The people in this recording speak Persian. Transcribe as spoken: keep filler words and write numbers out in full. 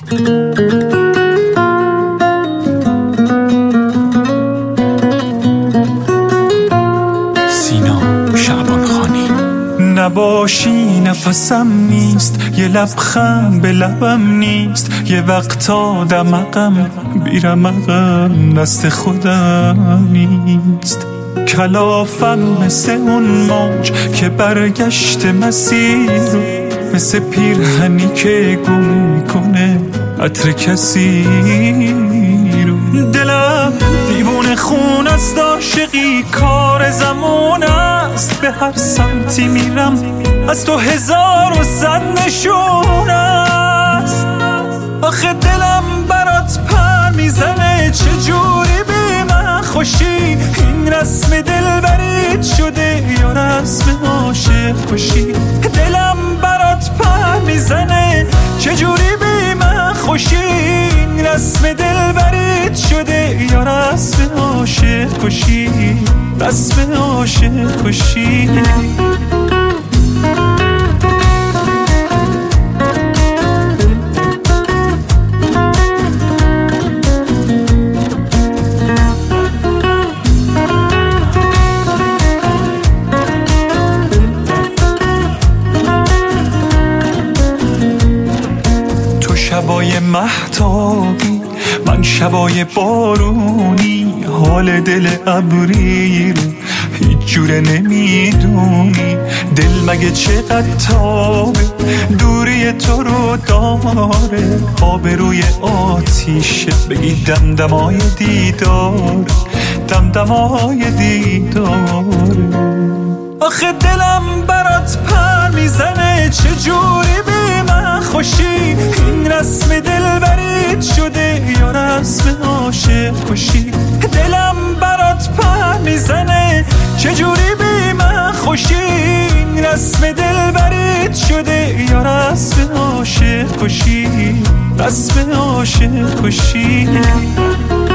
نباشی نفسم نیست، یه لبخند به لبم نیست، یه وقتا دمقم بیرمقم دست خودم نیست. کلافم مثل اون موج که برگشت مسیر رو، مثل پیرهنی که گم میکنه عطر کسی رو. دلم دیوونه خون است، عاشقی کار زمان است، به هر سمتی میرم از تو هزار و صد نشون است. آخه دلم برات پر میزنه، چجوری بی من خوشی؟ این رسم دلبریت شده یا رسم عاشق کشی؟ دلم برات پر میزنه، چجوری بی من خوشی؟ این رسم دلبریت شده یا رسم عاشق کشی؟ رسم عاشق کشی. شبای مهتابی، من شبای بارونی، حال دل ابری رو هیچ جوره نمیدونی. دل مگه چقدر تابه، دوری تو رو داره، آب روی آتیشه بگی دمدمای دیدار، دمدمای دیداره. آخه دلم برات پر میزنه، چجوری بی من خوشی؟ این رسم دلبریت شده یا رسم عاشق کشی؟ دلم برات پر میزنه، چجوری بی من خوشی؟ این رسم دلبریت شده یا رسم عاشق کشی؟ رسم عاشق کشی.